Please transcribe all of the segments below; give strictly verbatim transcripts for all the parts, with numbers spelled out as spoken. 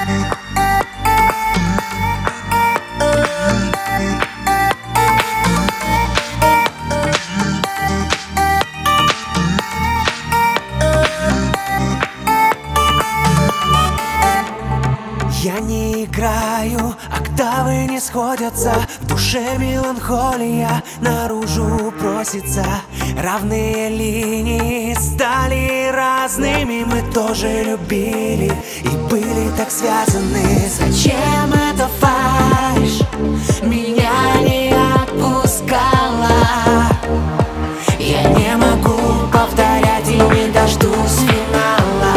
Я не играю, октавы не сходятся, в душе меланхолия наружу просится. Равные линии стали разными, мы тоже любили и были так связаны. Зачем эта фальшь меня не отпускала? Я не могу повторять и не дождусь финала.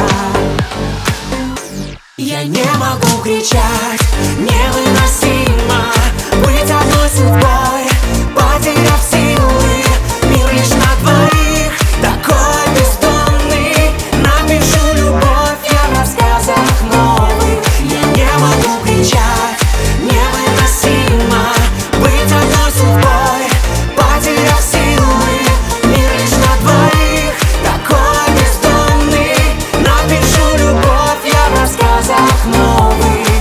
Я не могу кричать, невыносимо быть одной судьбой, потеряв силы. Мир лишь на двоих, такой бездонный. Напишу любовь я в рассказах новых. Я не могу кричать, невыносимо быть одной судьбой, потеряв силы. Мир лишь на двоих, такой бездонный. Напишу любовь я в рассказах новых.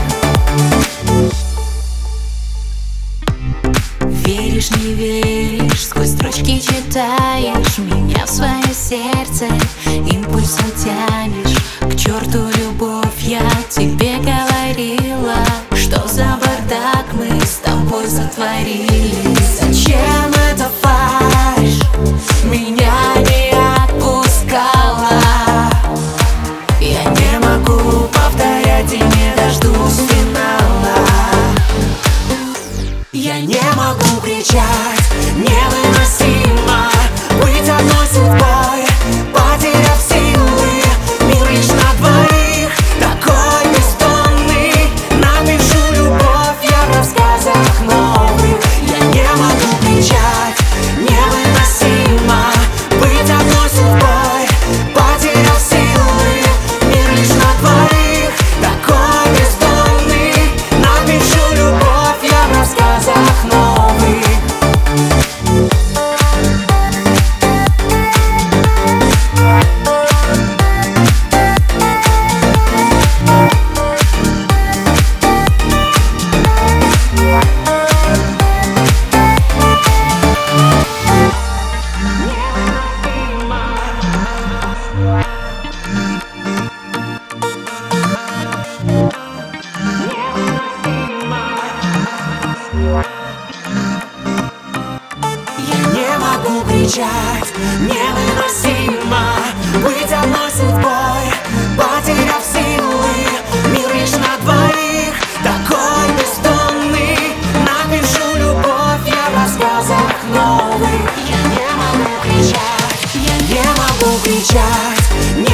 Веришь, не веришь, сквозь строчки читаешь меня в свое сердце, импульсом тянешь. К черту любовь, я тебе говорила, что за бардак мы с тобой сотворили. Зачем эта фальшь меня не отпускала? Я не могу повторять и не дождусь финала. Я не могу кричать, невыносимо быть одной судьбой, потеряв силы. Мир лишь на двоих, такой бездонный. Напишу любовь я в рассказах новых. Я не могу кричать, невыносимо быть одной судьбой, потеряв силы. Мир лишь на двоих, такой бездонный. Напишу любовь я в рассказах новых. Я не могу кричать, невыносимо быть одной судьбой, потеряв силы. Мир лишь на двоих, такой бездонный. Напишу любовь я в рассказах новых. Я не могу кричать, я не могу кричать.